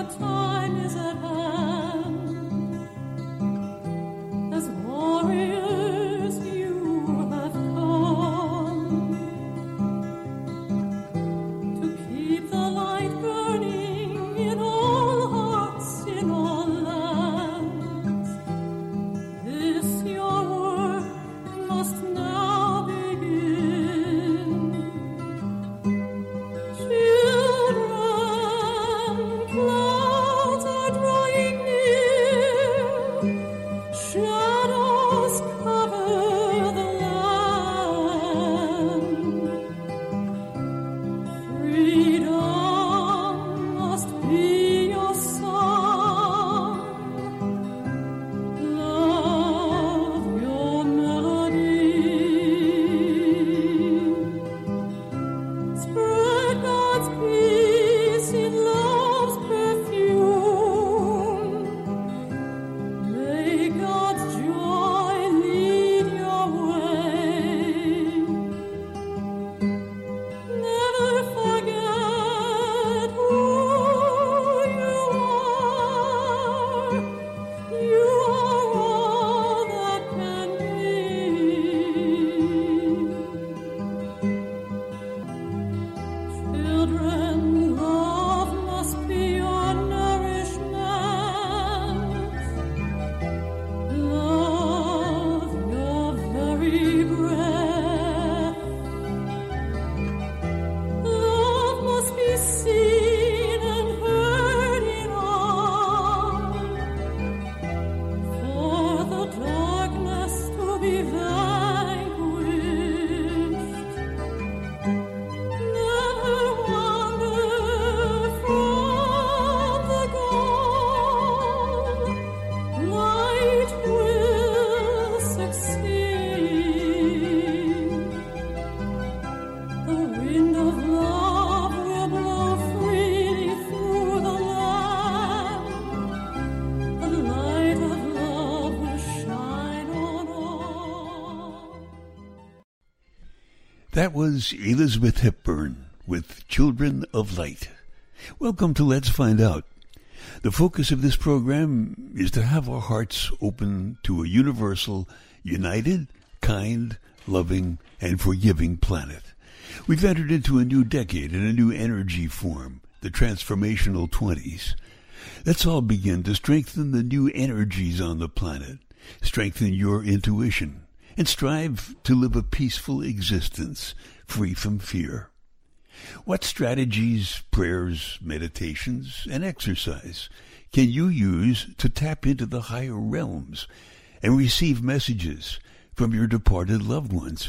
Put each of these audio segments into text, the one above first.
That was Elizabeth Hepburn with Children of Light. Welcome to Let's Find Out. The focus of this program is to have our hearts open to a universal, united, kind, loving, and forgiving planet. We've entered into a new decade and a new energy form, the transformational 20s. Let's all begin to strengthen the new energies on the planet, strengthen your intuition, and strive to live a peaceful existence, free from fear. What strategies, prayers, meditations, and exercise can you use to tap into the higher realms and receive messages from your departed loved ones,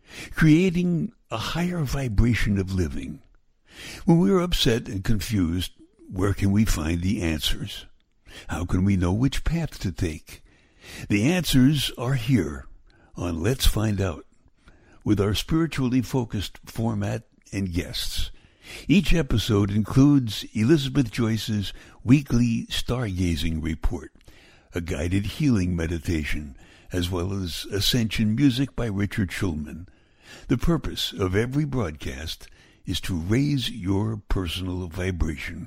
creating a higher vibration of living? When we are upset and confused, where can we find the answers? How can we know which path to take? The answers are here on Let's Find Out, with our spiritually focused format and guests. Each episode includes Elizabeth Joyce's weekly stargazing report, a guided healing meditation, as well as ascension music by Richard Schulman. The purpose of every broadcast is to raise your personal vibration.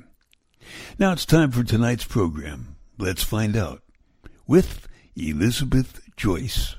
Now it's time for tonight's program, Let's Find Out, with Elizabeth Joyce.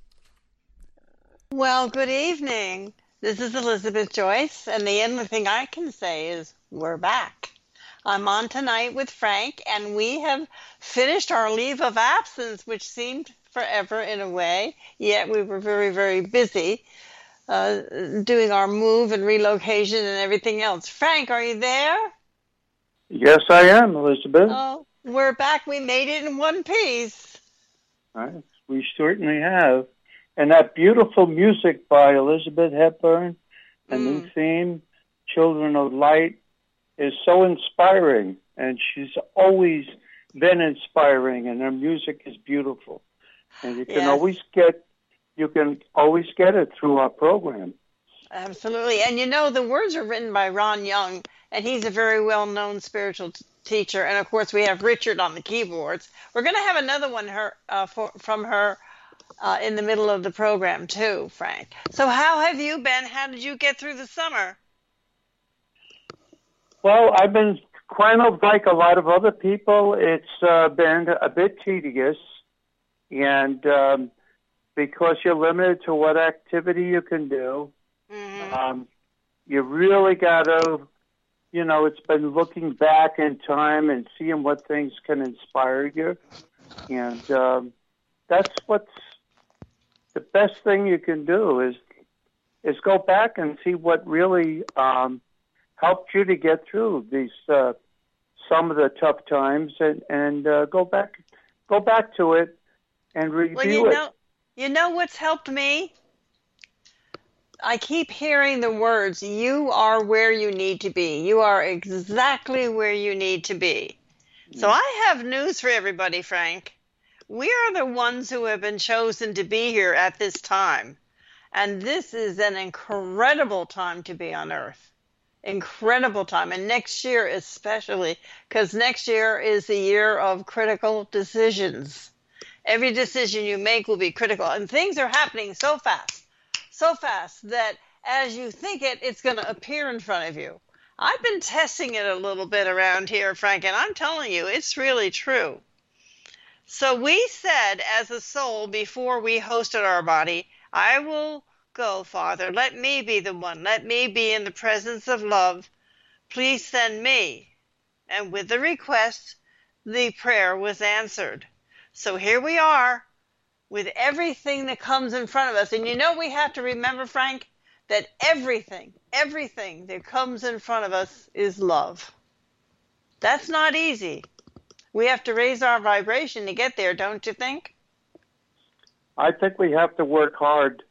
Well, good evening. This is Elizabeth Joyce, and the only thing I can say is we're back. I'm on tonight with Frank, and we have finished our leave of absence, which seemed forever in a way, yet we were very, very busy doing our move and relocation and everything else. Frank, are you there? Yes, I am, Elizabeth. Oh, we're back. We made it in one piece. Right. We certainly have. And that beautiful music by Elizabeth Hepburn, a new theme, Children of Light, is so inspiring. And she's always been inspiring, and her music is beautiful. And you can always get it through our program. Absolutely. And you know, the words are written by Ron Young, and he's a very well-known spiritual teacher. And of course, we have Richard on the keyboards. We're going to have another one from her in the middle of the program too, Frank. So how have you been? How did you get through the summer? Well, I've been kind of like a lot of other people. It's been a bit tedious, and because you're limited to what activity you can do, you really got to, it's been looking back in time and seeing what things can inspire you. And that's what's the best thing you can do is go back and see what really helped you to get through these some of the tough times, and go back to it and review it. You know what's helped me? I keep hearing the words, you are where you need to be. You are exactly where you need to be. So I have news for everybody, Frank. We are the ones who have been chosen to be here at this time. And this is an incredible time to be on Earth. Incredible time. And next year especially, because next year is the year of critical decisions. Every decision you make will be critical. And things are happening so fast that as you think it, it's going to appear in front of you. I've been testing it a little bit around here, Frank, and I'm telling you, it's really true. So we said as a soul before we hosted our body, I will go, Father. Let me be the one. Let me be in the presence of love. Please send me. And with the request, the prayer was answered. So here we are with everything that comes in front of us. And we have to remember, Frank, that everything that comes in front of us is love. That's not easy. We have to raise our vibration to get there, don't you think? I think we have to work hard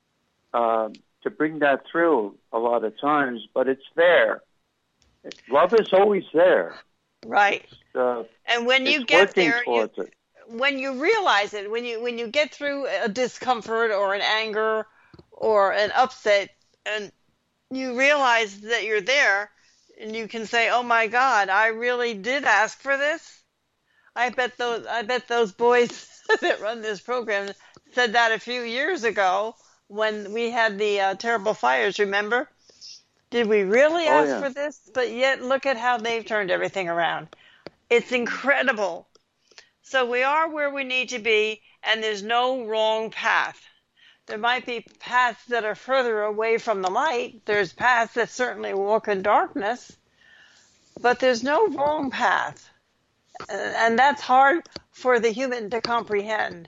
to bring that through a lot of times, but it's there. Love is always there. Right. And when you get there, when you realize it, when you get through a discomfort or an anger or an upset, and you realize that you're there, and you can say, "Oh my God, I really did ask for this." I bet those boys that run this program said that a few years ago when we had the terrible fires. Remember? Did we really ask for this? But yet, look at how they've turned everything around. It's incredible. So we are where we need to be, and there's no wrong path. There might be paths that are further away from the light. There's paths that certainly walk in darkness, but there's no wrong path. And that's hard for the human to comprehend.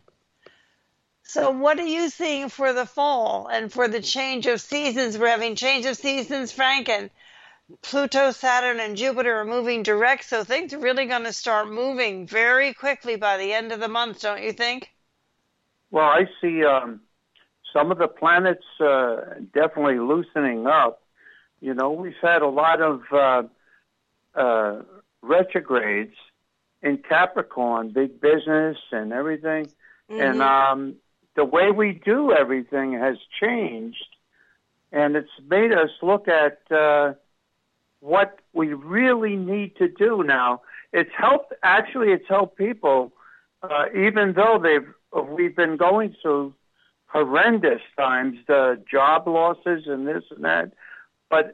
So what are you seeing for the fall and for the change of seasons? We're having change of seasons, Frank, and Pluto, Saturn, and Jupiter are moving direct, so things are really going to start moving very quickly by the end of the month, don't you think? Well, I see some of the planets definitely loosening up. We've had a lot of retrogrades in Capricorn, big business and everything. Mm-hmm. And the way we do everything has changed, and it's made us look at what we really need to do now. It's helped people, even though we've been going through horrendous times, the job losses and this and that, but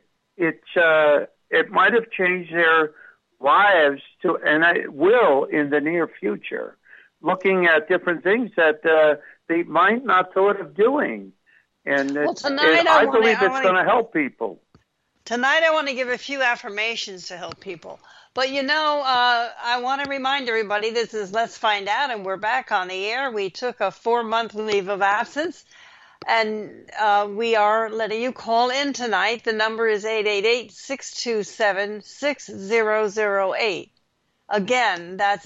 it might have changed their lives and it will in the near future, looking at different things that they might not thought of doing. And I believe it's going to help people. Tonight I want to give a few affirmations to help people. But I want to remind everybody, this is Let's Find Out, and we're back on the air. We took a 4-month leave of absence, and we are letting you call in tonight. The number is 888-627-6008. Again, that's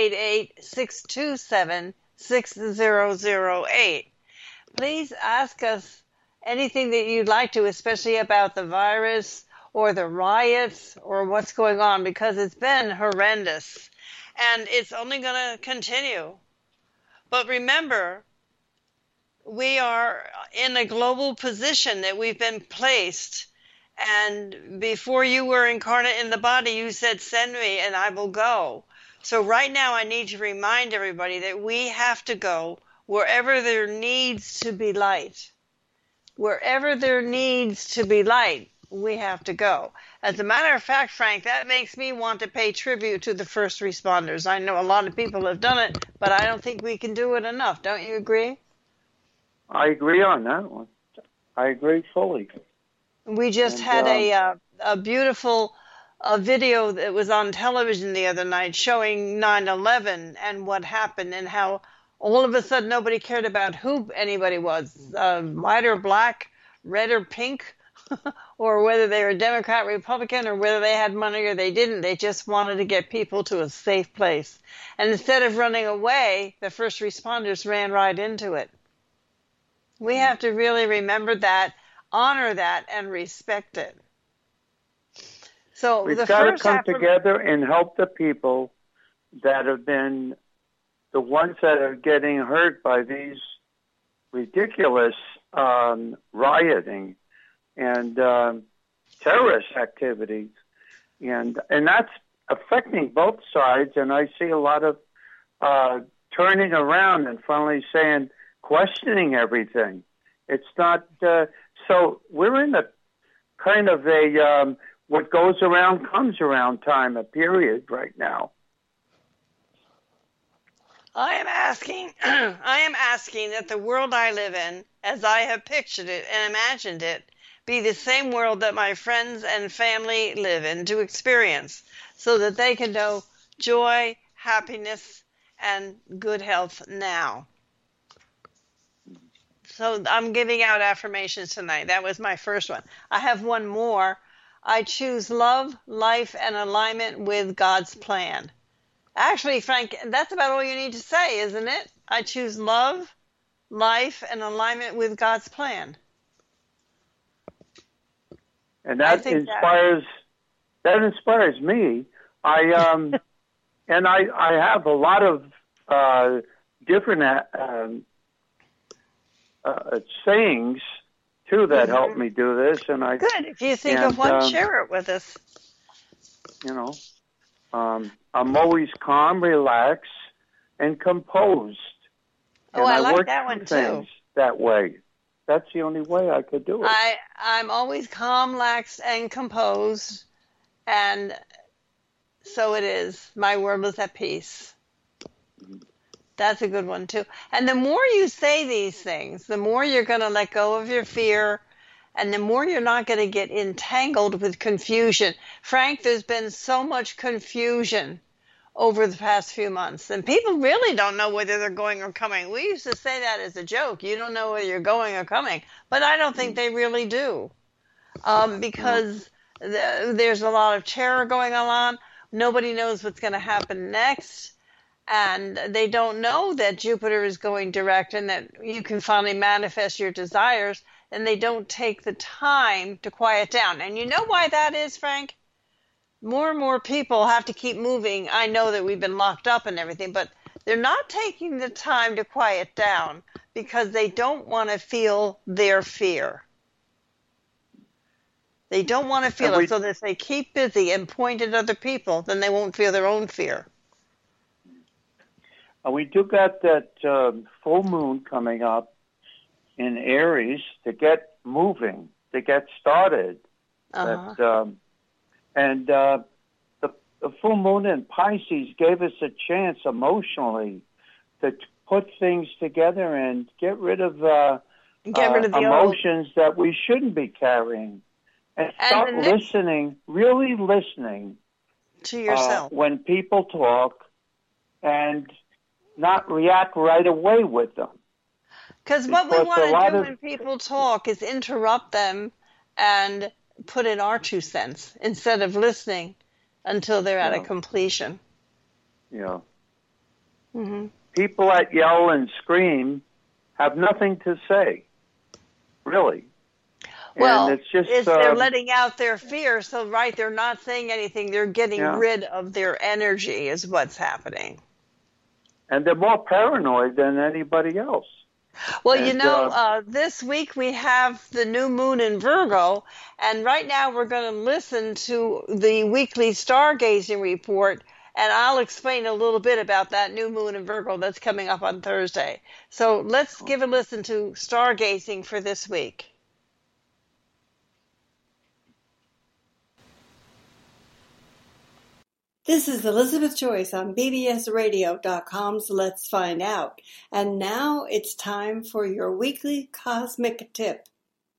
888-627-6008. Please ask us anything that you'd like to, especially about the virus or the riots or what's going on, because it's been horrendous and it's only going to continue. But remember, we are in a global position that we've been placed. And before you were incarnate in the body, you said, "Send me and I will go." So right now I need to remind everybody that we have to go wherever there needs to be light. Wherever there needs to be light. we have to go. As a matter of fact, Frank, that makes me want to pay tribute to the first responders. I know a lot of people have done it, but I don't think we can do it enough. Don't you agree? I agree on that one. I agree fully. We just had a beautiful video that was on television the other night showing 9/11 and what happened and how all of a sudden nobody cared about who anybody was, white or black, red or pink, or whether they were Democrat, Republican, or whether they had money or they didn't. They just wanted to get people to a safe place. And instead of running away, the first responders ran right into it. We have to really remember that, honor that, and respect it. So we've got to come together and help the people that have been the ones that are getting hurt by these ridiculous rioting and terrorist activities, and that's affecting both sides. And I see a lot of turning around and finally saying, questioning everything. It's not so we're in a kind of a what goes around comes around time, a period right now. I am asking that the world I live in, as I have pictured it and imagined it, be the same world that my friends and family live in to experience, so that they can know joy, happiness, and good health now. So I'm giving out affirmations tonight. That was my first one. I have one more. I choose love, life, and alignment with God's plan. Actually, Frank, that's about all you need to say, isn't it? I choose love, life, and alignment with God's plan. And that inspires me. I have a lot of different sayings too that help me do this, and I good. If you think of one, share it with us. You know, I'm always calm, relaxed, and composed. Oh, and I like that one too. That way, that's the only way I could do it. I'm always calm, relaxed, and composed, and so it is. My world is at peace. That's a good one, too. And the more you say these things, the more you're going to let go of your fear, and the more you're not going to get entangled with confusion. Frank, there's been so much confusion over the past few months, and people really don't know whether they're going or coming. We used to say that as a joke. You don't know whether you're going or coming, but I don't think they really do, because there's a lot of terror going on. Nobody knows what's going to happen next. And they don't know that Jupiter is going direct and that you can finally manifest your desires, and they don't take the time to quiet down. And you know why that is, Frank? More and more people have to keep moving. I know that we've been locked up and everything, but they're not taking the time to quiet down because they don't want to feel their fear. They don't want to feel it, so that if they keep busy and point at other people, then they won't feel their own fear. We do got that full moon coming up in Aries to get moving, to get started. The full moon in Pisces gave us a chance emotionally to put things together and get rid of the emotions that we shouldn't be carrying, and start listening, really listening to yourself when people talk, and not react right away with them. Because what we want to do when people talk is interrupt them and put in our 2 cents instead of listening until they're at a completion. Yeah. Mm-hmm. People that yell and scream have nothing to say, really. Well, and it's just, they're letting out their fear, so they're not saying anything. They're getting rid of their energy is what's happening. And they're more paranoid than anybody else. Well, this week we have the new moon in Virgo, and right now we're going to listen to the weekly stargazing report, and I'll explain a little bit about that new moon in Virgo that's coming up on Thursday. So let's give a listen to stargazing for this week. This is Elizabeth Joyce on bbsradio.com's Let's Find Out. And now it's time for your weekly cosmic tip.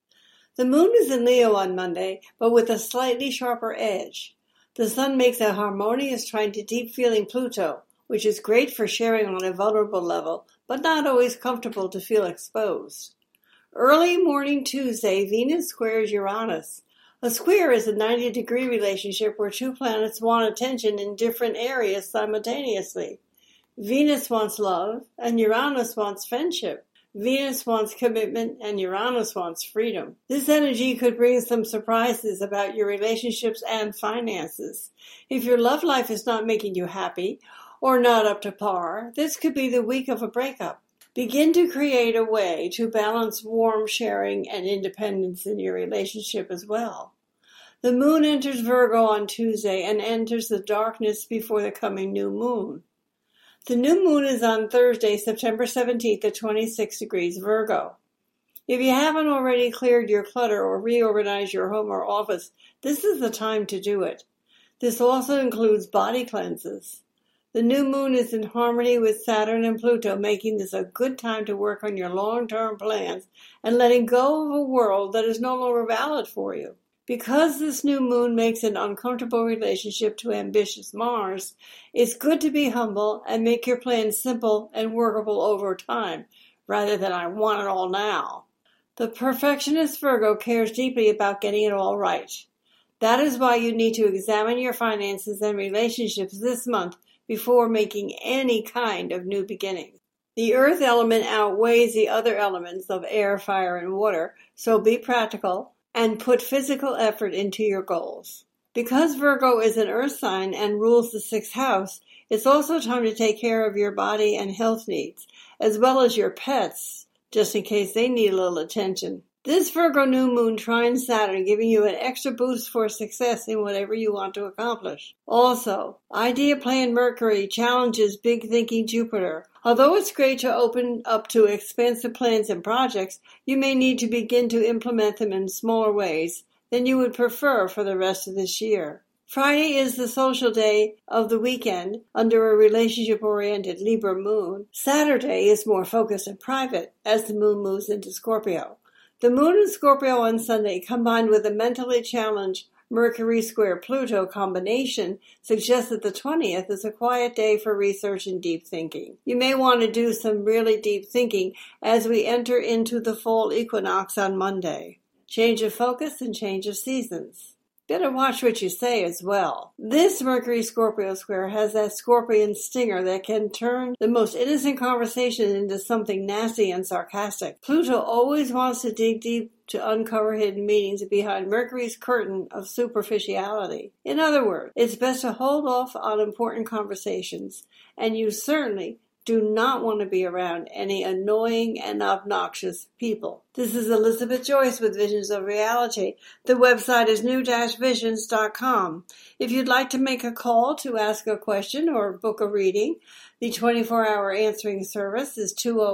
The moon is in Leo on Monday, but with a slightly sharper edge. The sun makes a harmonious trine to deep-feeling Pluto, which is great for sharing on a vulnerable level, but not always comfortable to feel exposed. Early morning Tuesday, Venus squares Uranus. A square is a 90-degree relationship where two planets want attention in different areas simultaneously. Venus wants love, and Uranus wants friendship. Venus wants commitment, and Uranus wants freedom. This energy could bring some surprises about your relationships and finances. If your love life is not making you happy, or not up to par, this could be the week of a breakup. Begin to create a way to balance warm sharing and independence in your relationship as well. The moon enters Virgo on Tuesday and enters the darkness before the coming new moon. The new moon is on Thursday, September 17th at 26 degrees Virgo. If you haven't already cleared your clutter or reorganized your home or office, this is the time to do it. This also includes body cleanses. The new moon is in harmony with Saturn and Pluto, making this a good time to work on your long-term plans and letting go of a world that is no longer valid for you. Because this new moon makes an uncomfortable relationship to ambitious Mars, it's good to be humble and make your plans simple and workable over time, rather than I want it all now. The perfectionist Virgo cares deeply about getting it all right. That is why you need to examine your finances and relationships this month before making any kind of new beginning. The earth element outweighs the other elements of air, fire, and water, so be practical and put physical effort into your goals. Because Virgo is an earth sign and rules the sixth house, it's also time to take care of your body and health needs, as well as your pets, just in case they need a little attention. This Virgo new moon trines Saturn, giving you an extra boost for success in whatever you want to accomplish. Also, Idea Plan Mercury challenges big thinking Jupiter. Although it's great to open up to expansive plans and projects, you may need to begin to implement them in smaller ways than you would prefer for the rest of this year. Friday is the social day of the weekend under a relationship-oriented Libra moon. Saturday is more focused and private as the moon moves into Scorpio. The moon in Scorpio on Sunday, combined with a mentally challenged Mercury square Pluto combination, suggests that the 20th is a quiet day for research and deep thinking. You may want to do some really deep thinking as we enter into the fall equinox on Monday. Change of focus and change of seasons. Better watch what you say as well. This Mercury Scorpio square has that scorpion stinger that can turn the most innocent conversation into something nasty and sarcastic. Pluto always wants to dig deep to uncover hidden meanings behind Mercury's curtain of superficiality. In other words, it's best to hold off on important conversations, and you certainly do not want to be around any annoying and obnoxious people. This is Elizabeth Joyce with Visions of Reality. The website is new-visions.com. If you'd like to make a call to ask a question or book a reading, the 24-hour answering service is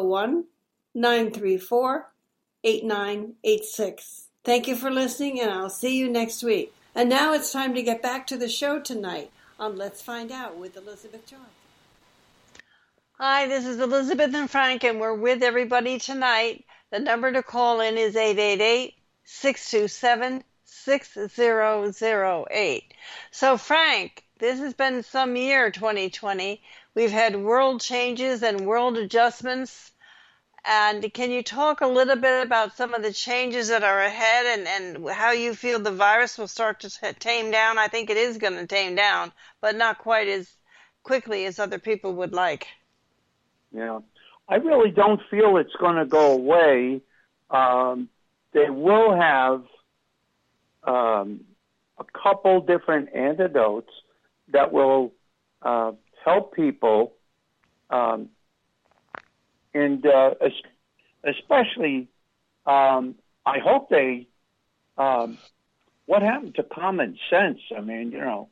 201-934-8986. Thank you for listening, and I'll see you next week. And now it's time to get back to the show tonight on Let's Find Out with Elizabeth Joyce. Hi, this is Elizabeth and Frank, and we're with everybody tonight. The number to call in is 888-627-6008. So, Frank, this has been some year, 2020. We've had world changes and world adjustments. And can you talk a little bit about some of the changes that are ahead and how you feel the virus will start to tame down? I think it is going to tame down, but not quite as quickly as other people would like. Yeah, I really don't feel it's going to go away. They will have a couple different antidotes that will help people, and especially, I hope they. What happened to common sense? I mean,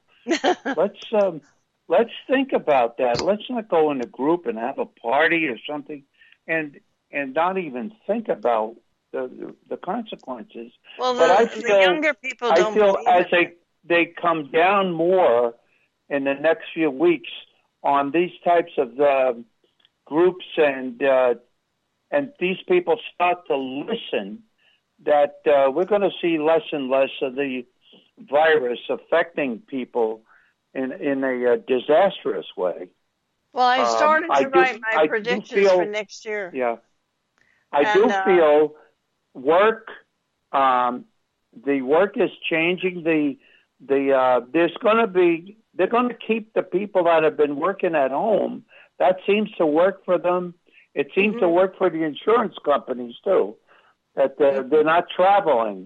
let's think about that. Let's not go in a group and have a party or something, and not even think about the consequences. Well, the younger people don't. I feel as they come down more, in the next few weeks on these types of groups, and these people start to listen, that we're going to see less and less of the virus affecting people in a disastrous way. Well, I started to write my predictions for next year. Yeah. I do feel work, the work is changing. There's going to be, they're going to keep the people that have been working at home. That seems to work for them. It seems to work for the insurance companies too, that they're not traveling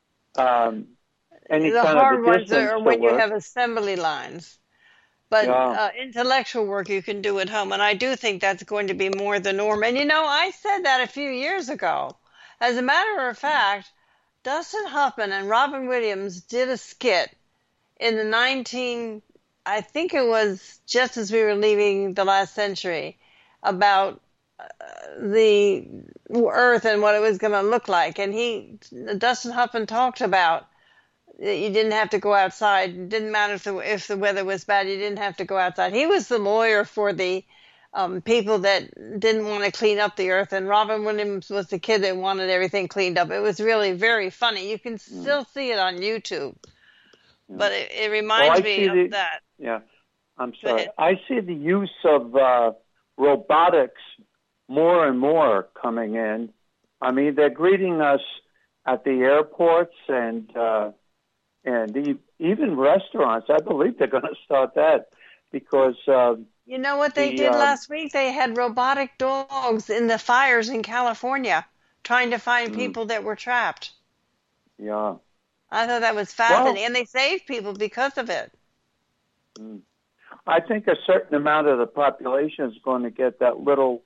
any the kind hard of a ones distance are to when you work. have assembly lines. But intellectual work you can do at home, and I do think that's going to be more the norm. And I said that a few years ago. As a matter of fact, Dustin Hoffman and Robin Williams did a skit in the I think it was just as we were leaving the last century, about the Earth and what it was going to look like. And Dustin Hoffman talked about you didn't have to go outside. It didn't matter if the weather was bad. You didn't have to go outside. He was the lawyer for the people that didn't want to clean up the earth, and Robin Williams was the kid that wanted everything cleaned up. It was really very funny. You can still see it on YouTube, but it reminds me of that. Yeah, I'm sorry. I see the use of robotics more and more coming in. I mean, they're greeting us at the airports and even restaurants. I believe they're going to start that because you know what they did last week? They had robotic dogs in the fires in California trying to find people that were trapped. Yeah. I thought that was fascinating, and they saved people because of it. I think a certain amount of the population is going to get that little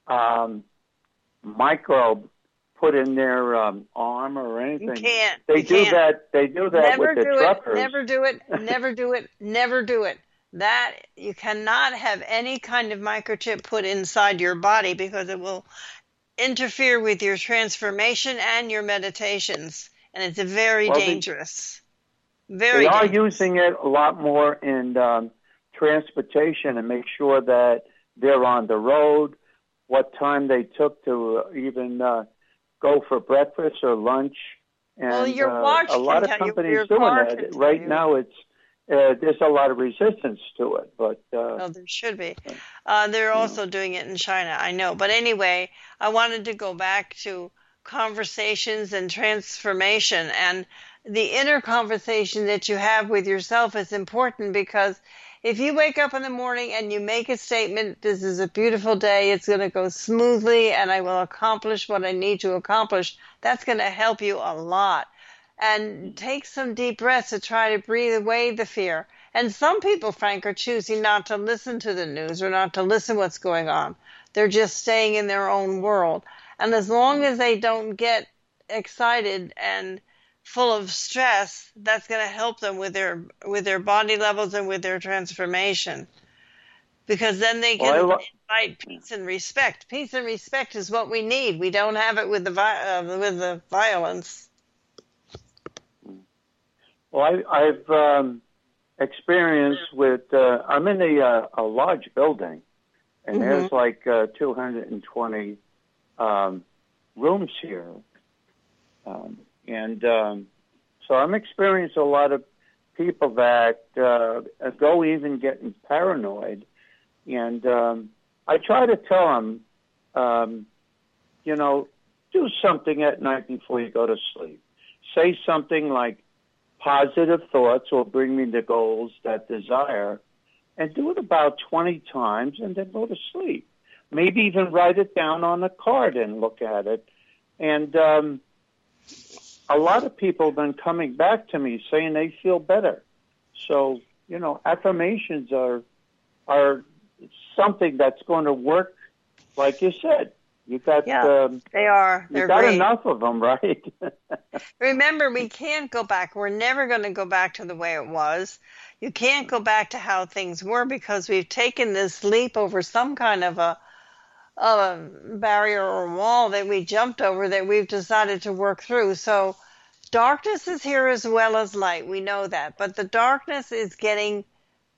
microbe put in their arm or anything. You can't. They do that with the truckers. Never do it. Never do it. Never do it. That you cannot have any kind of microchip put inside your body because it will interfere with your transformation and your meditations, and it's very dangerous. Very. They are dangerous. using it a lot more in transportation and make sure that they're on the road, what time they took to even go for breakfast or lunch. And your watch a lot of companies doing that. Right now, it's there's a lot of resistance to it, but there should be. They're also doing it in China, I know. But anyway, I wanted to go back to conversations and transformation, and the inner conversation that you have with yourself is important, because if you wake up in the morning and you make a statement, this is a beautiful day, it's going to go smoothly, and I will accomplish what I need to accomplish, that's going to help you a lot. And take some deep breaths to try to breathe away the fear. And some people, Frank, are choosing not to listen to the news or not to listen to what's going on. They're just staying in their own world. And as long as they don't get excited and full of stress, that's going to help them with their body levels and with their transformation. Because then they can invite peace and respect. Peace and respect is what we need. We don't have it with the violence. Well, I've experienced with, I'm in a large building, and there's like 220 rooms here. So I'm experiencing a lot of people that go even getting paranoid. And I try to tell them, do something at night before you go to sleep. Say something like, positive thoughts will bring me the goals that desire, and do it about 20 times and then go to sleep. Maybe even write it down on a card and look at it. And a lot of people have been coming back to me saying they feel better. So, affirmations are something that's going to work, like you said. You got they are. They're got great. enough of them, right? Remember, we can't go back. We're never going to go back to the way it was. You can't go back to how things were because we've taken this leap over some kind of a barrier or wall that we jumped over that we've decided to work through. So darkness is here as well as light. We know that. But the darkness is getting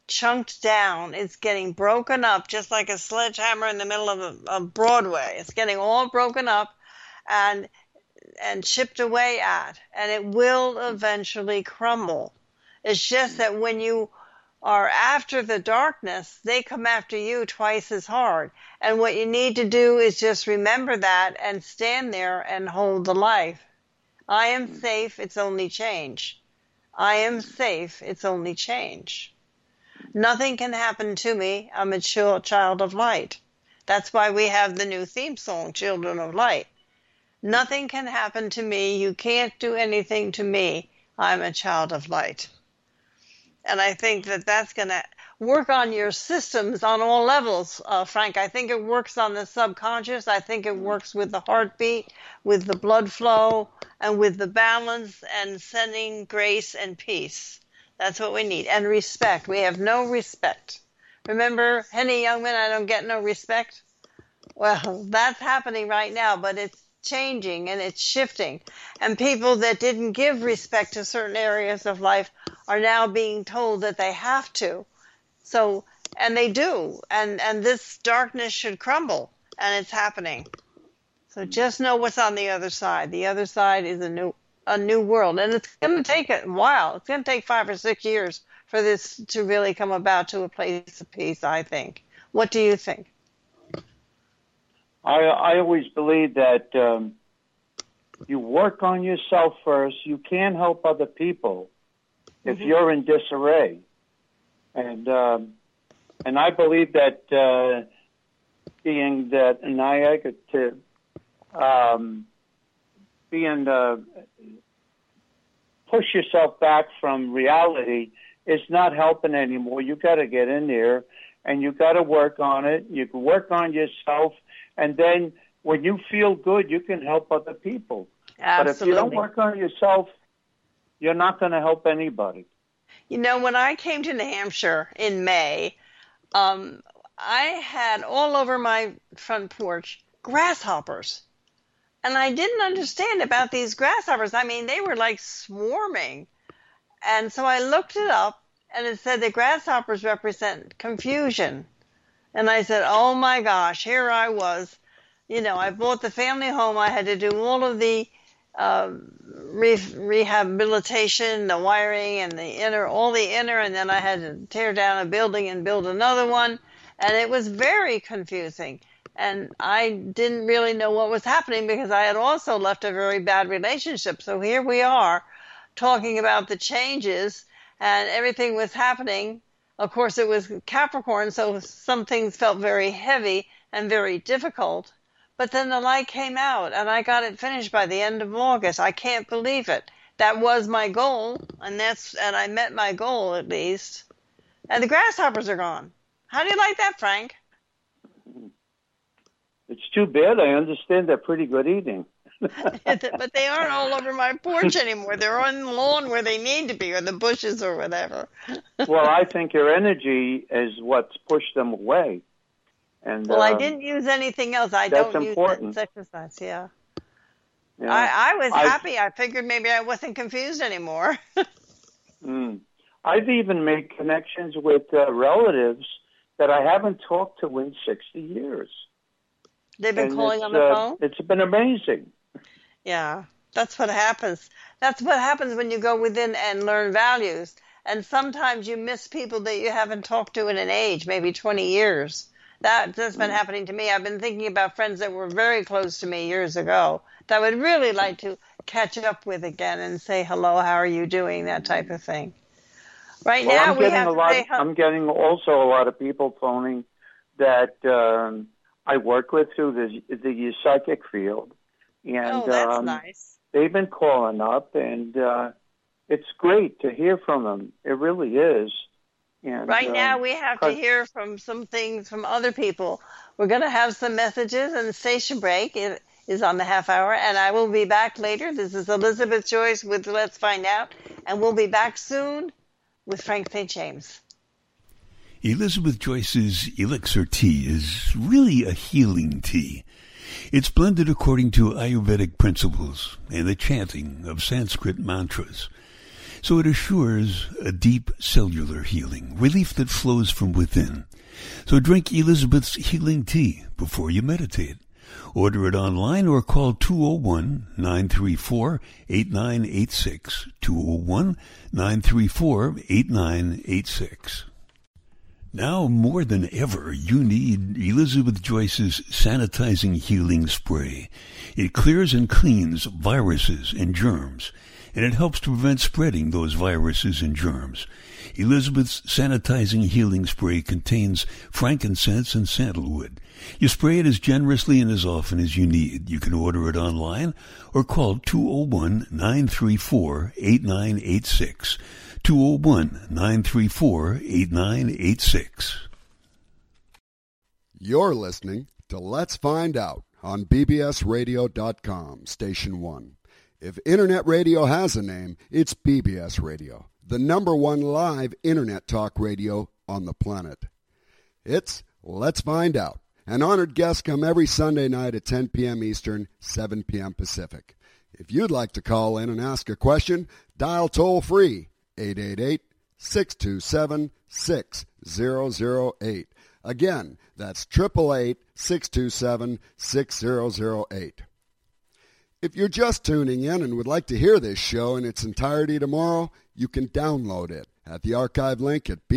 chunked down. It's getting broken up, just like a sledgehammer in the middle of Broadway. It's getting all broken up and chipped away at, and it will eventually crumble. It's just that when you are after the darkness, they come after you twice as hard. And what you need to do is just remember that and stand there and hold the life. I am safe, it's only change. I am safe, it's only change. Nothing can happen to me. I'm a child of light. That's why we have the new theme song, Children of Light. Nothing can happen to me. You can't do anything to me. I'm a child of light. And I think that that's going to work on your systems on all levels, Frank. I think it works on the subconscious. I think it works with the heartbeat, with the blood flow, and with the balance and sending grace and peace. That's what we need. And respect. We have no respect. Remember, Henny Youngman, I don't get no respect? Well, that's happening right now, but it's changing and it's shifting. And people that didn't give respect to certain areas of life are now being told that they have to. So, and they do. And this darkness should crumble, and it's happening. So just know what's on the other side. The other side is a new world, and it's going to take a while. It's going to take 5 or 6 years for this to really come about to a place of peace, I think. What do you think? I always believe that you work on yourself first. You can't help other people if you're in disarray. And I believe that being that negative, push yourself back from reality is not helping anymore. You got to get in there and you got to work on it. You can work on yourself, and then when you feel good, you can help other people. Absolutely. But if you don't work on yourself, you're not going to help anybody. You know, when I came to New Hampshire in May, I had all over my front porch grasshoppers. And I didn't understand about these grasshoppers. I mean, they were like swarming. And so I looked it up, and it said the grasshoppers represent confusion. And I said, oh my gosh, here I was. You know, I bought the family home. I had to do all of the rehabilitation, the wiring, and all the inner, and then I had to tear down a building and build another one. And it was very confusing. And I didn't really know what was happening because I had also left a very bad relationship. So here we are talking about the changes, and everything was happening. Of course, it was Capricorn, so some things felt very heavy and very difficult. But then the light came out, and I got it finished by the end of August. I can't believe it. That was my goal, and I met my goal at least. And the grasshoppers are gone. How do you like that, Frank? It's too bad. I understand they're pretty good eating. But they aren't all over my porch anymore. They're on the lawn where they need to be, or the bushes or whatever. Well, I think your energy is what's pushed them away. And well, I didn't use anything else. I don't important. use exercise, yeah. I was happy. I figured maybe I wasn't confused anymore. I've even made connections with relatives that I haven't talked to in 60 years. They've been calling on the phone? It's been amazing. Yeah, that's what happens. That's what happens when you go within and learn values. And sometimes you miss people that you haven't talked to in an age, maybe 20 years. That's been happening to me. I've been thinking about friends that were very close to me years ago that I would really like to catch up with again and say hello, how are you doing, that type of thing. Right now we have to say I'm getting also a lot of people phoning that I work with through the psychic field. And that's nice. They've been calling up, and it's great to hear from them. It really is. And, right now we have to hear from some things from other people. We're going to have some messages, and the station break is on the half hour, and I will be back later. This is Elizabeth Joyce with Let's Find Out, and we'll be back soon with Frank St. James. Elizabeth Joyce's Elixir Tea is really a healing tea. It's blended according to Ayurvedic principles and the chanting of Sanskrit mantras. so it assures a deep cellular healing, relief that flows from within. So drink Elizabeth's healing tea before you meditate. Order it online or call 201-934-8986, 201-934-8986. Now more than ever, you need Elizabeth Joyce's Sanitizing Healing Spray. It clears and cleans viruses and germs, and it helps to prevent spreading those viruses and germs. Elizabeth's Sanitizing Healing Spray contains frankincense and sandalwood. You spray it as generously and as often as you need. You can order it online or call 201-934-8986. 201-934-8986. You're listening to Let's Find Out on bbsradio.com, Station 1. If Internet radio has a name, it's BBS Radio, the #1 live Internet talk radio on the planet. It's Let's Find Out. An honored guest come every Sunday night at 10 p.m. Eastern, 7 p.m. Pacific. If you'd like to call in and ask a question, dial toll-free 888-627-6008. Again, that's 888-627-6008. If you're just tuning in and would like to hear this show in its entirety tomorrow, you can download it at the archive link at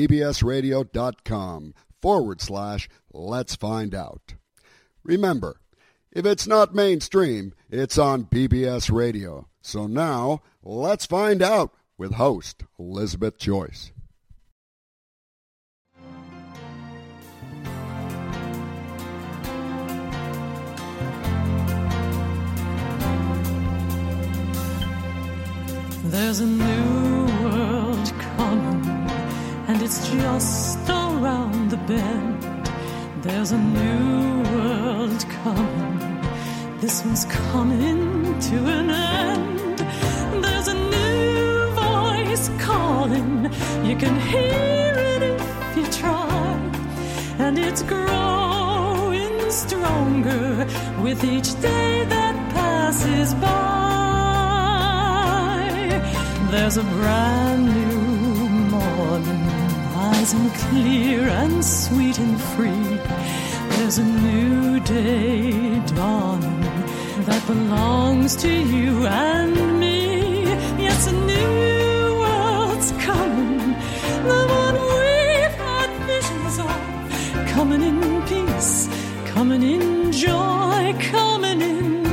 bbsradio.com/Let's Find Out. Remember, if it's not mainstream, it's on BBS Radio. So now, let's find out with host Elizabeth Joyce. There's a new world coming, and it's just around the bend. There's a new world coming, this one's coming to an end. There's a new voice calling, you can hear it if you try, and it's growing stronger with each day that passes by. There's a brand new morning, rising clear and sweet and free. There's a new day dawning that belongs to you and me. Yes, a new world's coming, the one we've had visions of, coming in peace, coming in joy, coming in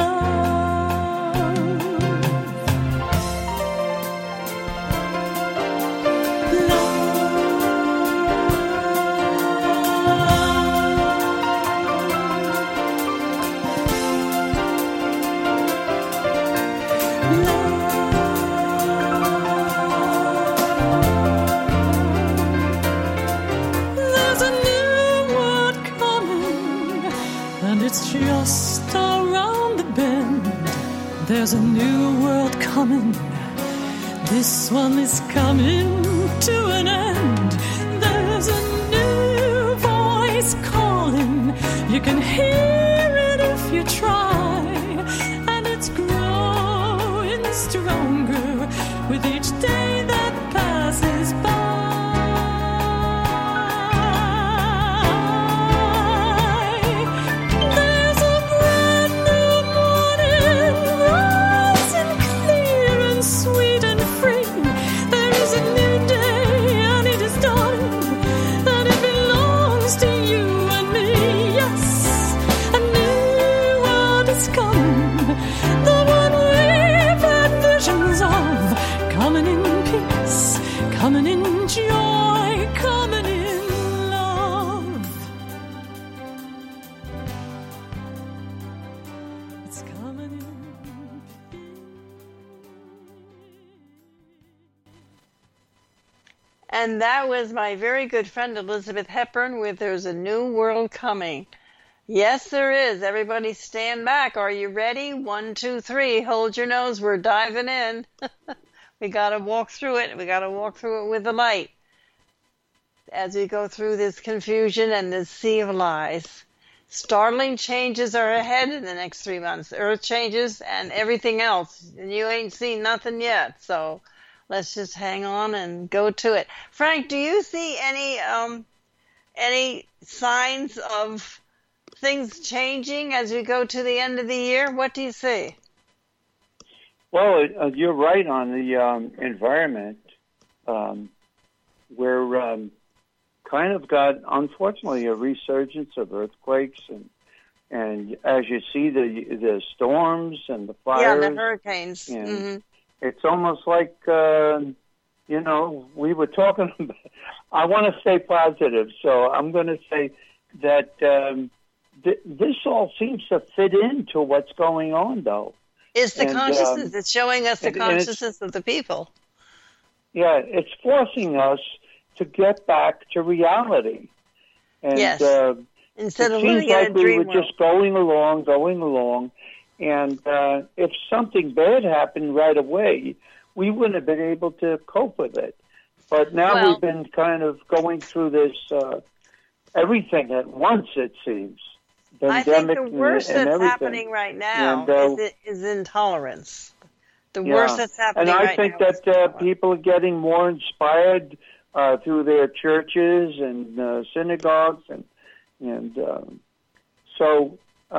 just around the bend. There's a new world coming, this one is coming to an end. There's a new voice calling, you can hear it if you try, and it's growing stronger with each day that passes by. Coming in joy, coming in love. It's coming in. And that was my very good friend Elizabeth Hepburn with There's a New World Coming. Yes, there is. Everybody stand back. Are you ready? 1, 2, 3. Hold your nose. We're diving in. We got to walk through it. We got to walk through it with the light as we go through this confusion and this sea of lies. Startling changes are ahead in the next 3 months. Earth changes and everything else. And you ain't seen nothing yet. So let's just hang on and go to it. Frank, do you see any signs of things changing as we go to the end of the year? What do you see? Well, you're right on the environment. We're kind of got, unfortunately, a resurgence of earthquakes, and as you see the storms and the fires. Yeah, the hurricanes. And it's almost like, we were talking about, I want to stay positive, so I'm going to say that this all seems to fit into what's going on, though. It's the consciousness. It's showing us the consciousness of the people. Yeah, it's forcing us to get back to reality. And, yes. Instead of living in a dream we were world. just going along, and if something bad happened right away, we wouldn't have been able to cope with it. But now we've been kind of going through this everything at once, it seems. I think the worst and that's happening right now is intolerance. The worst that's happening right now. And I think that people are getting more inspired through their churches and synagogues, and so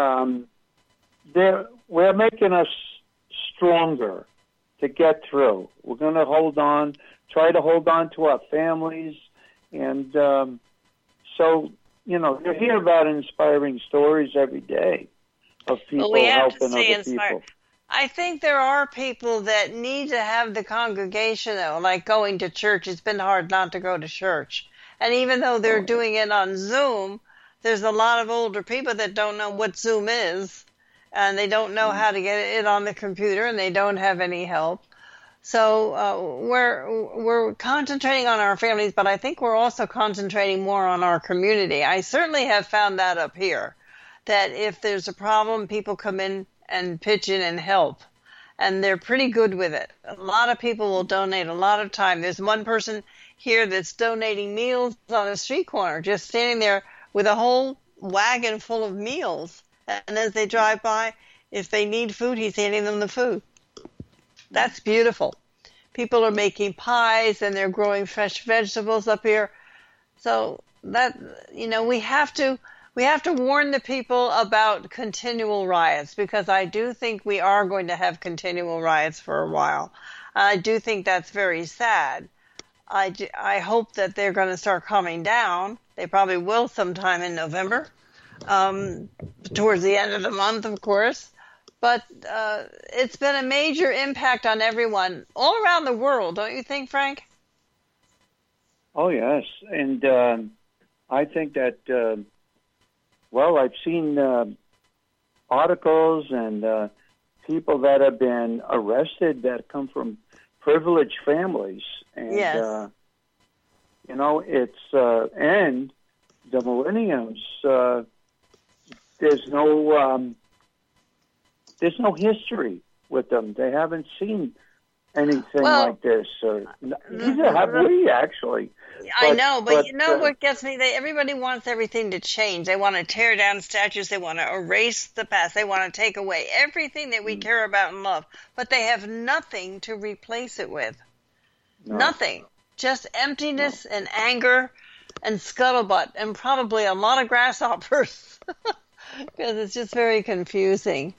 we're making us stronger to get through. We're going to try to hold on to our families, and so. You hear about inspiring stories every day of people helping other people. I think there are people that need to have the congregation, though, like going to church. It's been hard not to go to church. And even though they're doing it on Zoom, there's a lot of older people that don't know what Zoom is, and they don't know how to get it on the computer, and they don't have any help. So we're concentrating on our families, but I think we're also concentrating more on our community. I certainly have found that up here, that if there's a problem, people come in and pitch in and help, and they're pretty good with it. A lot of people will donate a lot of time. There's one person here that's donating meals on a street corner, just standing there with a whole wagon full of meals, and as they drive by, if they need food, he's handing them the food. That's beautiful. People are making pies and they're growing fresh vegetables up here. So that, we have to warn the people about continual riots, because I do think we are going to have continual riots for a while. I do think that's very sad. I hope that they're going to start calming down. They probably will sometime in November, towards the end of the month, of course. But it's been a major impact on everyone all around the world, don't you think, Frank? Oh, yes. And I think that, I've seen articles and people that have been arrested that come from privileged families. And, yes. It's, and the millenniums, there's no history with them. They haven't seen anything like this. Neither have we, actually. I know, but what gets me? Everybody wants everything to change. They want to tear down statues. They want to erase the past. They want to take away everything that we care about and love. But they have nothing to replace it with. No. Nothing. Just emptiness and anger and scuttlebutt and probably a lot of grasshoppers. Because it's just very confusing.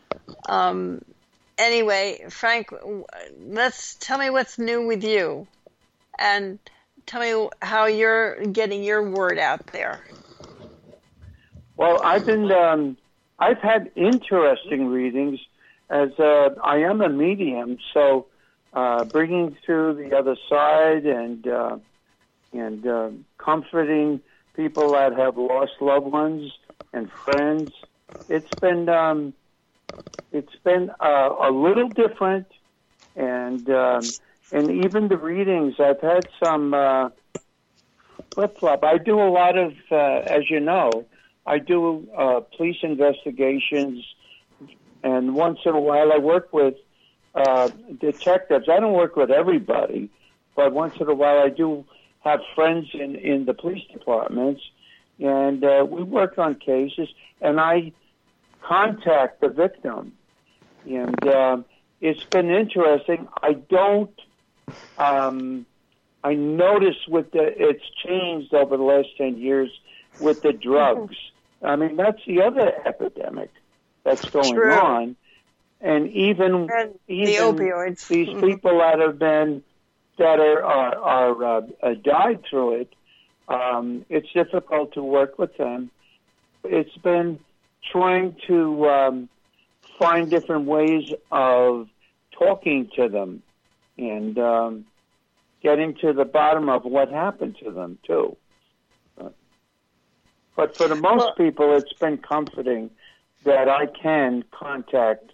Anyway, Frank, tell me what's new with you, and tell me how you're getting your word out there. Well, I've had interesting readings, as I am a medium, so bringing through the other side and comforting people that have lost loved ones and friends. It's been a little different, and even the readings, I've had some flip-flop. I do a lot of, as you know, I do police investigations, and once in a while I work with detectives. I don't work with everybody, but once in a while I do have friends in the police departments, and we work on cases, and I contact the victim. And it's been interesting. I don't I noticed it's changed over the last 10 years with the drugs. I mean, that's the other epidemic that's going on. And even the opioids. These people that are died through it, it's difficult to work with them. It's been trying to find different ways of talking to them and getting to the bottom of what happened to them, too. But for the most people, it's been comforting that I can contact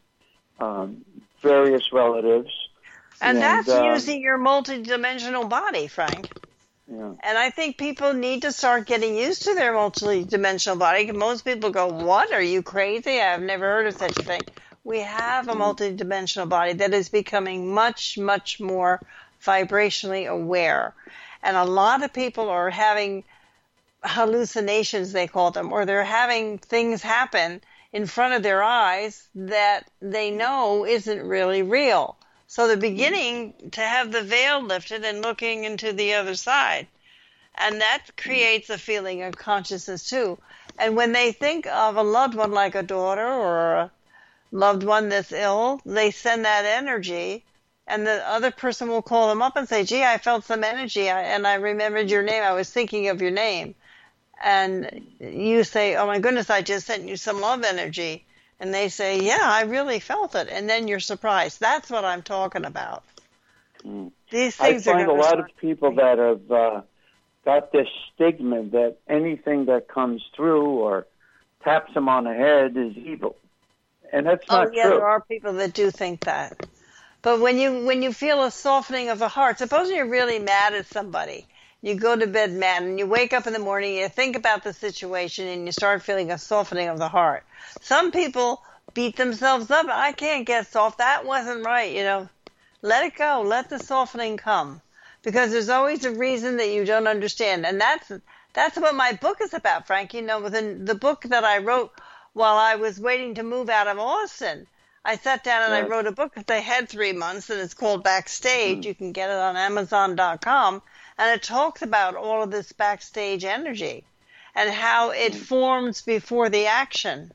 various relatives. And that's using your multidimensional body, Frank. Yeah. And I think people need to start getting used to their multidimensional body. Most people go, what? Are you crazy? I've never heard of such a thing. We have a multidimensional body that is becoming much, much more vibrationally aware. And a lot of people are having hallucinations, they call them, or they're having things happen in front of their eyes that they know isn't really real. So they're beginning to have the veil lifted and looking into the other side. And that creates a feeling of consciousness too. And when they think of a loved one like a daughter or a loved one that's ill, they send that energy, and the other person will call them up and say, gee, I felt some energy, and I remembered your name. I was thinking of your name. And you say, oh my goodness, I just sent you some love energy. And they say, yeah, I really felt it. And then you're surprised. That's what I'm talking about. These things I find a lot of people that have got this stigma that anything that comes through or taps them on the head is evil. And that's not true. There are people that do think that. But when you feel a softening of the heart, suppose you're really mad at somebody. You go to bed mad, and you wake up in the morning, you think about the situation, and you start feeling a softening of the heart. Some people beat themselves up. I can't get soft. That wasn't right, Let it go. Let the softening come. Because there's always a reason that you don't understand. And that's what my book is about, Frank. Within the book that I wrote while I was waiting to move out of Austin, I sat down and I wrote a book that they had 3 months, and it's called Backstage. You can get it on Amazon.com. And it talks about all of this backstage energy and how it forms before the action.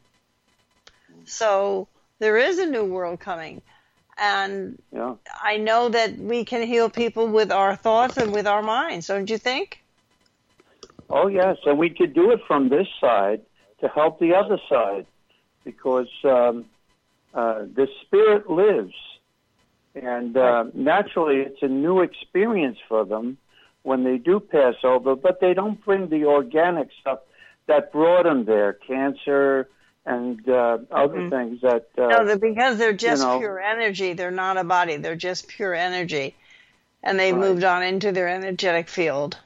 So there is a new world coming. And I know that we can heal people with our thoughts and with our minds, don't you think? Oh, yes. And we could do it from this side to help the other side, because the spirit lives. And naturally, it's a new experience for them when they do pass over, but they don't bring the organic stuff that brought them there, cancer and other things that... no, because they're just pure energy. They're not a body. They're just pure energy. And they've moved on into their energetic field.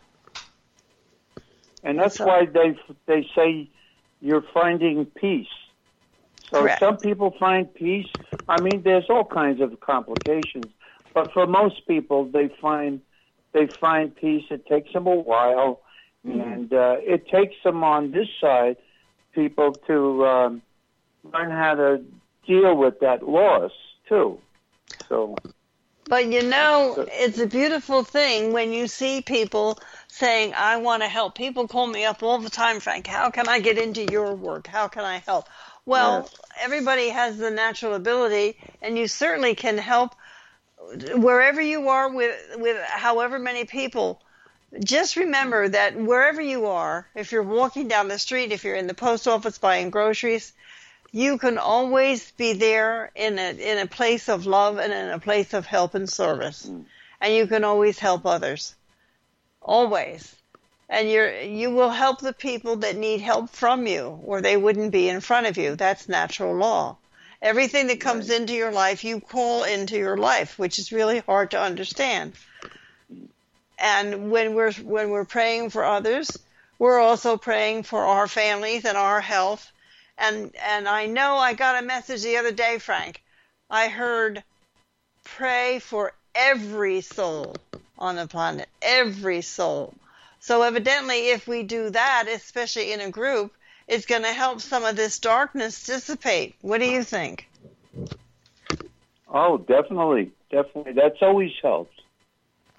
And that's why they say you're finding peace. So some people find peace. I mean, there's all kinds of complications. But for most people, they find peace. It takes them a while, and it takes them on this side, people, to learn how to deal with that loss, too. So, but it's a beautiful thing when you see people saying, I want to help. People call me up all the time, Frank, how can I get into your work? How can I help? Well, everybody has the natural ability, and you certainly can help wherever you are with however many people. Just remember that wherever you are, if you're walking down the street, if you're in the post office buying groceries, you can always be there in a place of love and in a place of help and service. And you can always help others. Always. And you will help the people that need help from you, or they wouldn't be in front of you. That's natural law. Everything that comes into your life, you call into your life, which is really hard to understand. And when we're praying for others, we're also praying for our families and our health. And I know I got a message the other day, Frank. I heard, pray for every soul on the planet, every soul. So evidently, if we do that, especially in a group, it's going to help some of this darkness dissipate. What do you think? Oh, definitely. Definitely. That's always helped.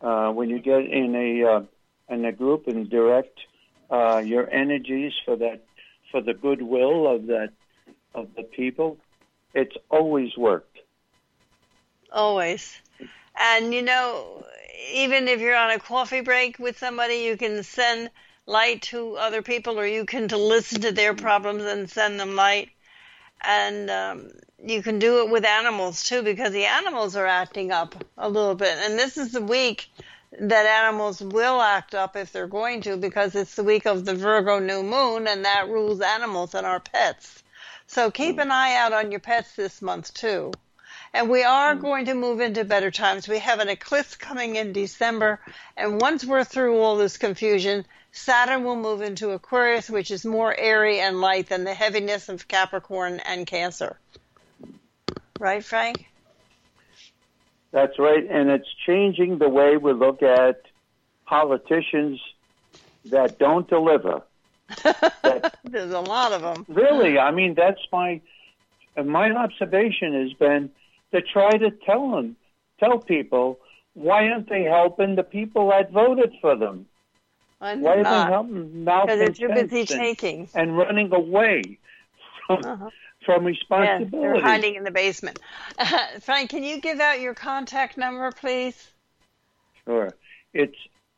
when you get in a group and direct your energies for the goodwill of the people, it's always worked. Always. And, even if you're on a coffee break with somebody, you can send light to other people, or you can listen to their problems and send them light. And you can do it with animals, too, because the animals are acting up a little bit. And this is the week that animals will act up if they're going to, because it's the week of the Virgo new moon, and that rules animals and our pets. So keep an eye out on your pets this month, too. And we are going to move into better times. We have an eclipse coming in December, and once we're through all this confusion, Saturn will move into Aquarius, which is more airy and light than the heaviness of Capricorn and Cancer. Right, Frank? That's right, and it's changing the way we look at politicians that don't deliver. There's a lot of them. Really, I mean, that's my observation has been to try to tell people, why aren't they helping the people that voted for them? Why are they helping malcontents? Because they're too busy taking and running away from responsibility. Yeah, they're hiding in the basement. Frank, can you give out your contact number, please? Sure. It's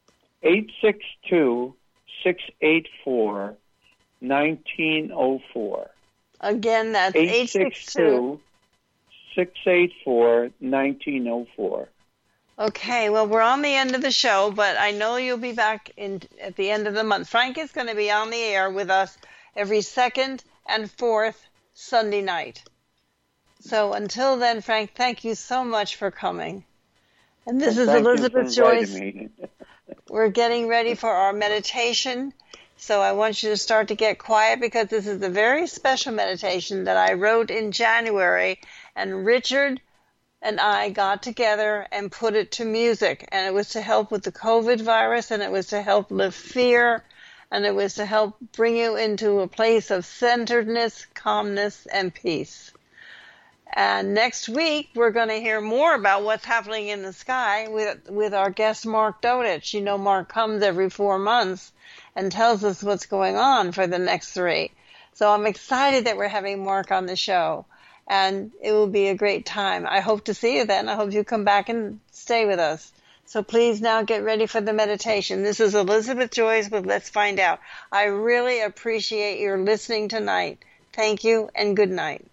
862-684-1904. Again, that's 862-684-1904. Okay, well, we're on the end of the show, but I know you'll be back at the end of the month. Frank is going to be on the air with us every second and fourth Sunday night. So until then, Frank, thank you so much for coming. And this is Elizabeth Joyce. We're getting ready for our meditation. So I want you to start to get quiet, because this is a very special meditation that I wrote in January, and Richard and I got together and put it to music. And it was to help with the COVID virus, and it was to help lift fear, and it was to help bring you into a place of centeredness, calmness, and peace. And next week, we're going to hear more about what's happening in the sky with our guest, Mark Dodich. Mark comes every 4 months and tells us what's going on for the next 3. So I'm excited that we're having Mark on the show, and it will be a great time. I hope to see you then. I hope you come back and stay with us. So please now get ready for the meditation. This is Elizabeth Joyce with Let's Find Out. I really appreciate your listening tonight. Thank you, and good night.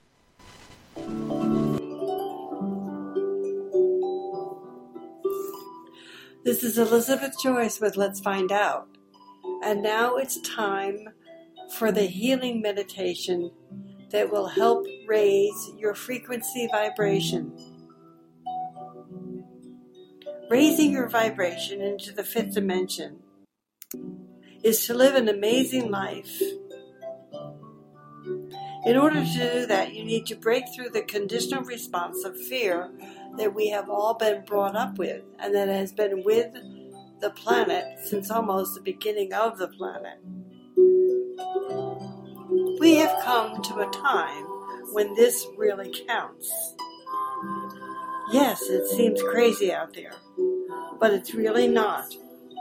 This is Elizabeth Joyce with Let's Find Out. And now it's time for the healing meditation that will help raise your frequency vibration. Raising your vibration into the 5th dimension is to live an amazing life. In order to do that, you need to break through the conditional response of fear that we have all been brought up with, and that has been with the planet since almost the beginning of the planet. We have come to a time when this really counts. Yes, it seems crazy out there, but it's really not.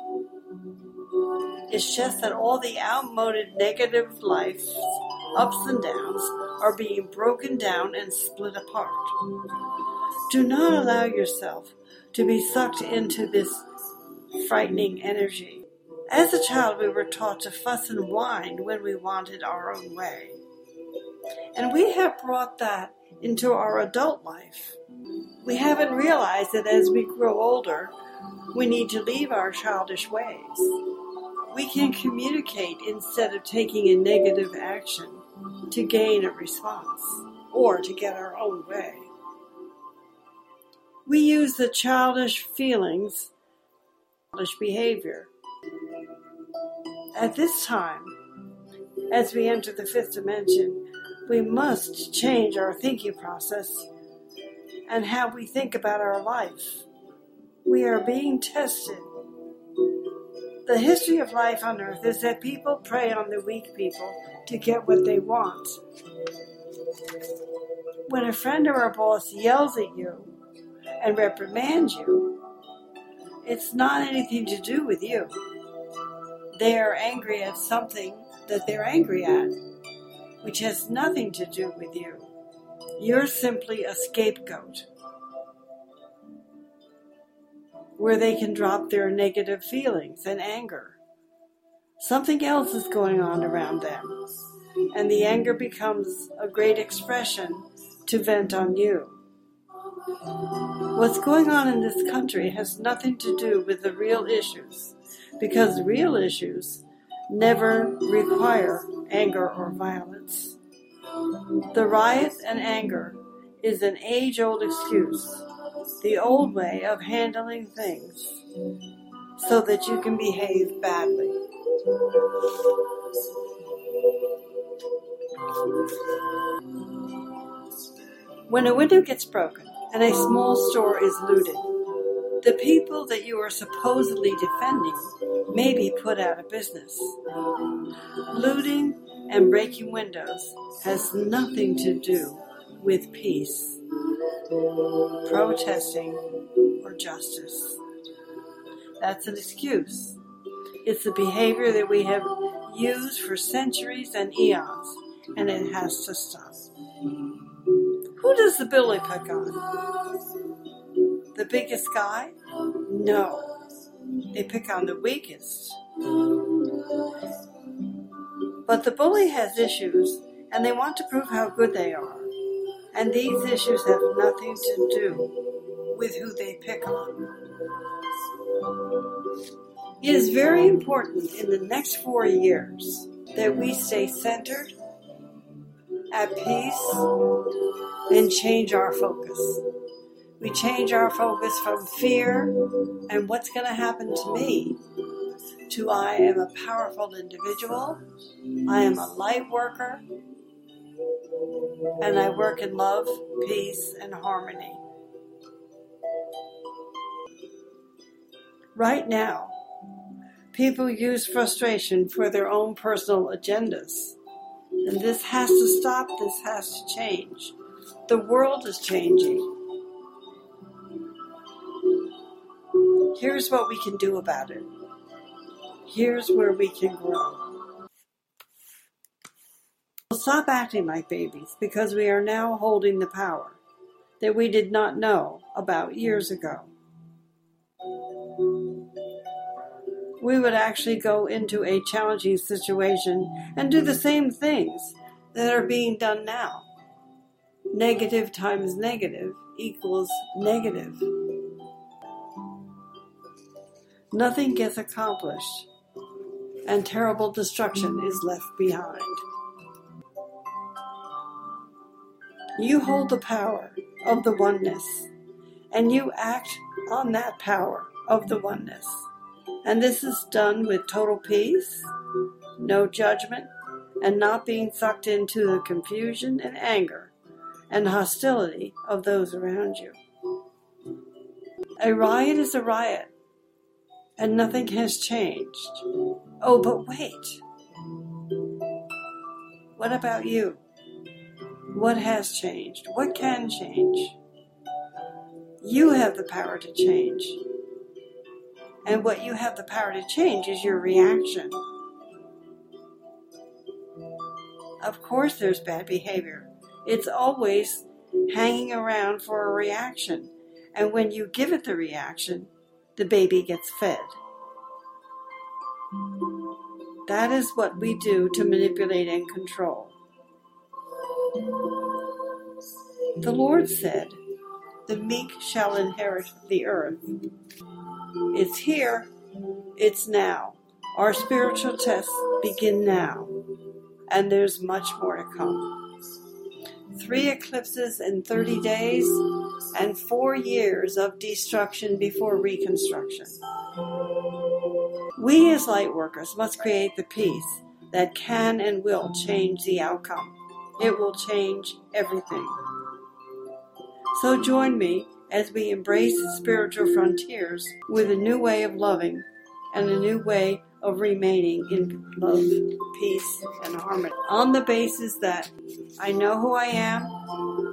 It's just that all the outmoded negative life, ups and downs, are being broken down and split apart. Do not allow yourself to be sucked into this frightening energy. As a child, we were taught to fuss and whine when we wanted our own way. And we have brought that into our adult life. We haven't realized that as we grow older, we need to leave our childish ways. We can communicate instead of taking a negative action to gain a response or to get our own way. We use the childish feelings, childish behavior. At this time, as we enter the 5th dimension, we must change our thinking process and how we think about our life. We are being tested. The history of life on earth is that people prey on the weak people to get what they want. When a friend or a boss yells at you and reprimands you, It's not anything to do with you. They are angry at something that they're angry at, which has nothing to do with you. You're simply a scapegoat where they can drop their negative feelings and anger. Something else is going on around them, and the anger becomes a great expression to vent on you. What's going on in this country has nothing to do with the real issues, because real issues never require anger or violence. The riot and anger is an age-old excuse, the old way of handling things so that you can behave badly. When a window gets broken and a small store is looted, the people that you are supposedly defending may be put out of business. Looting and breaking windows has nothing to do with peace, protesting, or justice. That's an excuse. It's a behavior that we have used for centuries and eons, and it has to stop. Who does the bully pick on? The biggest guy? No. They pick on the weakest. But the bully has issues, and they want to prove how good they are. And these issues have nothing to do with who they pick on. It is very important in the next 4 years that we stay centered, at peace, and change our focus. We change our focus from fear and what's going to happen to me to I am a powerful individual, I am a light worker, and I work in love, peace, and harmony. Right now, people use frustration for their own personal agendas. And this has to stop, this has to change. The world is changing. Here's what we can do about it. Here's where we can grow. We'll stop acting like babies because we are now holding the power that we did not know about years ago. We would actually go into a challenging situation and do the same things that are being done now. Negative times negative equals negative. Nothing gets accomplished, and terrible destruction is left behind. You hold the power of the oneness, and you act on that power of the oneness. And this is done with total peace, no judgment, and not being sucked into the confusion and anger and hostility of those around you. A riot is a riot, and nothing has changed. Oh, but wait. What about you? What has changed? What can change? You have the power to change. And what you have the power to change is your reaction. Of course there's bad behavior. It's always hanging around for a reaction. And when you give it the reaction, the baby gets fed. That is what we do to manipulate and control. The Lord said, "The meek shall inherit the earth." It's here. It's now. Our spiritual tests begin now. And there's much more to come. 3 eclipses in 30 days and 4 years of destruction before reconstruction. We as light workers must create the peace that can and will change the outcome. It will change everything. So join me as we embrace spiritual frontiers with a new way of loving and a new way of remaining in love, peace, and harmony. On the basis that I know who I am,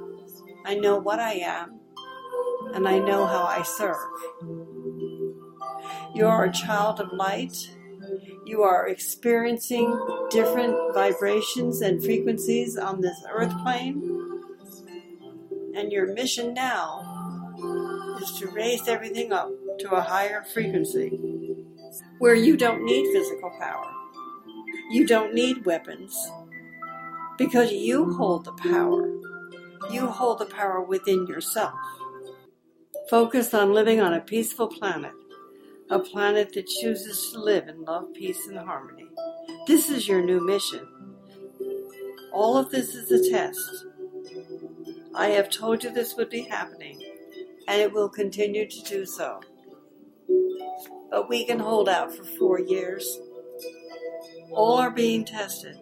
I know what I am, and I know how I serve. You are a child of light. You are experiencing different vibrations and frequencies on this earth plane. And your mission now is to raise everything up to a higher frequency where you don't need physical power. You don't need weapons because you hold the power. You hold the power within yourself. Focus on living on a peaceful planet, a planet that chooses to live in love, peace, and harmony. This is your new mission. All of this is a test. I have told you this would be happening, and it will continue to do so. But we can hold out for 4 years. All are being tested.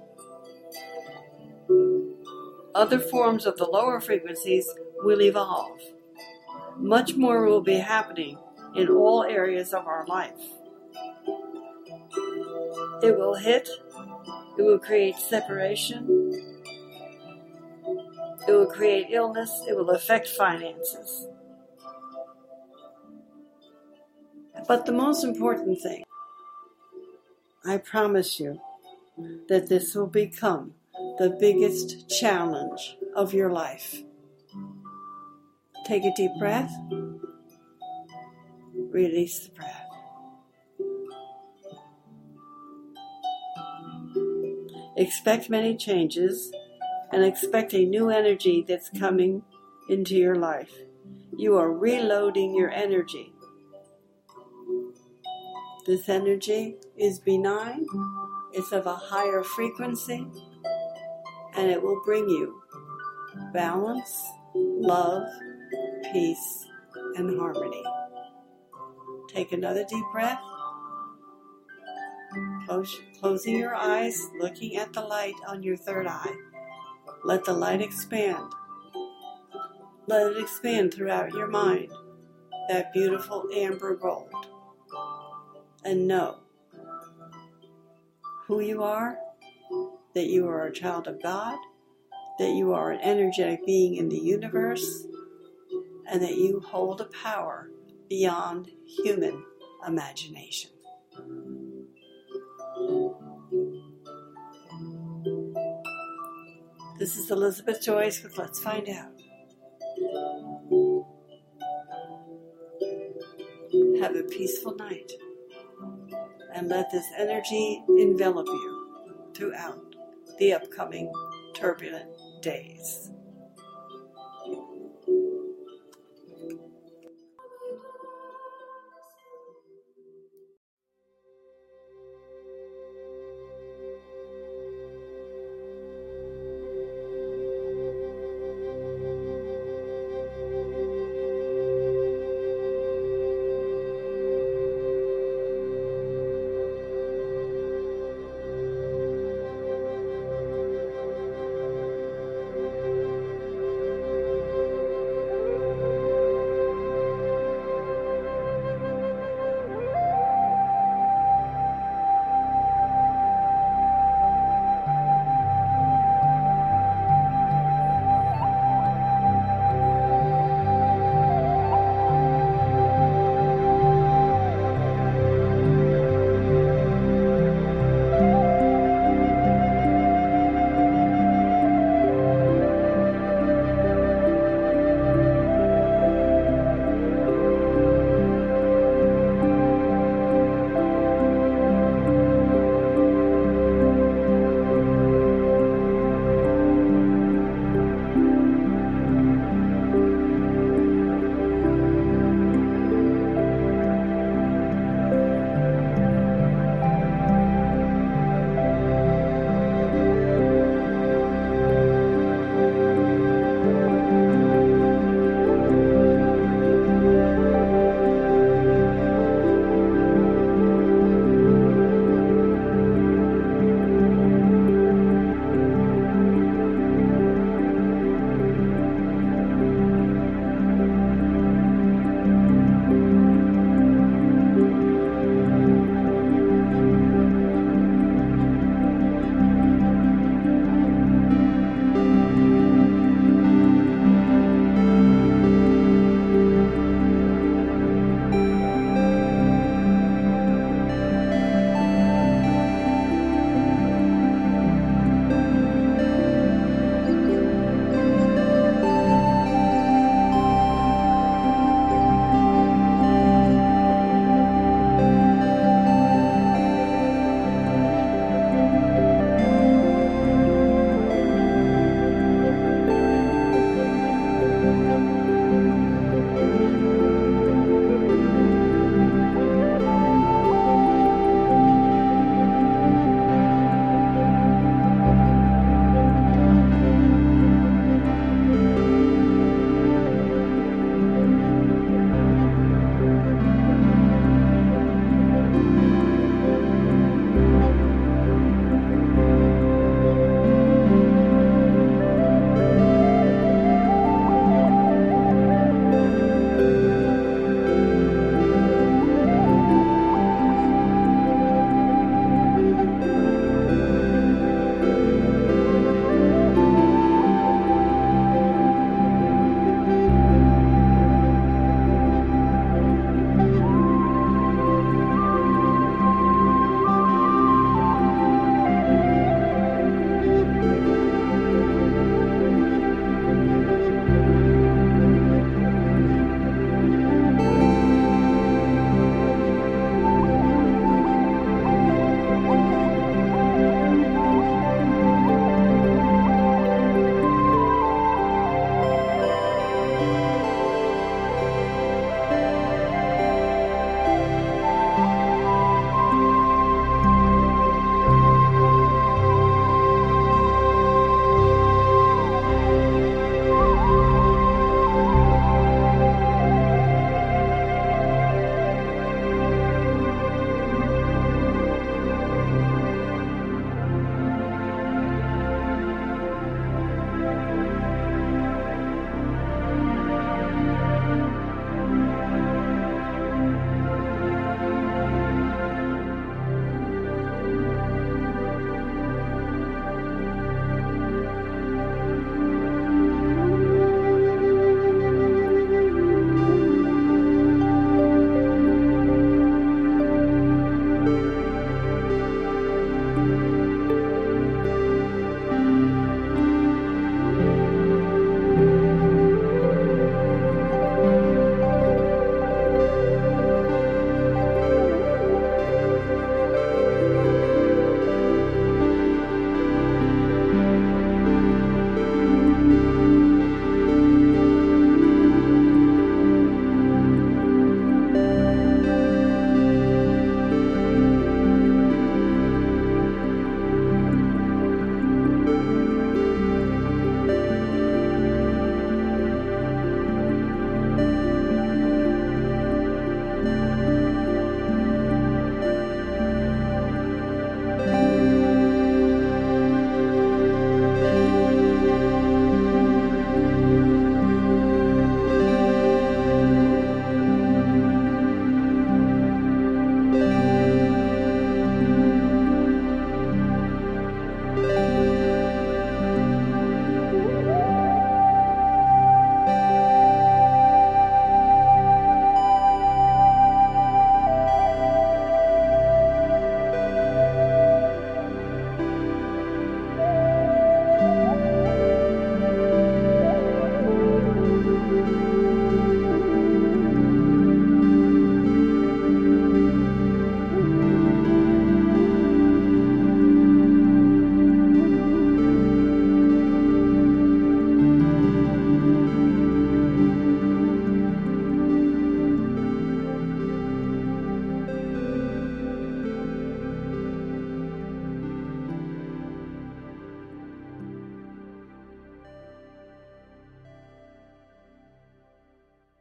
Other forms of the lower frequencies will evolve. Much more will be happening in all areas of our life. It will hit. It will create separation. It will create illness. It will affect finances. But the most important thing, I promise you that this will become the biggest challenge of your life. Take a deep breath. Release the breath. Expect many changes and expect a new energy that's coming into your life. You are reloading your energy. This energy is benign, it's of a higher frequency, and it will bring you balance, love, peace, and harmony. Take another deep breath. Closing your eyes, looking at the light on your third eye. Let the light expand. Let it expand throughout your mind, that beautiful amber gold. And know who you are, that you are a child of God, that you are an energetic being in the universe, and that you hold a power beyond human imagination. This is Elizabeth Joyce with Let's Find Out. Have a peaceful night, and let this energy envelop you throughout the upcoming turbulent days.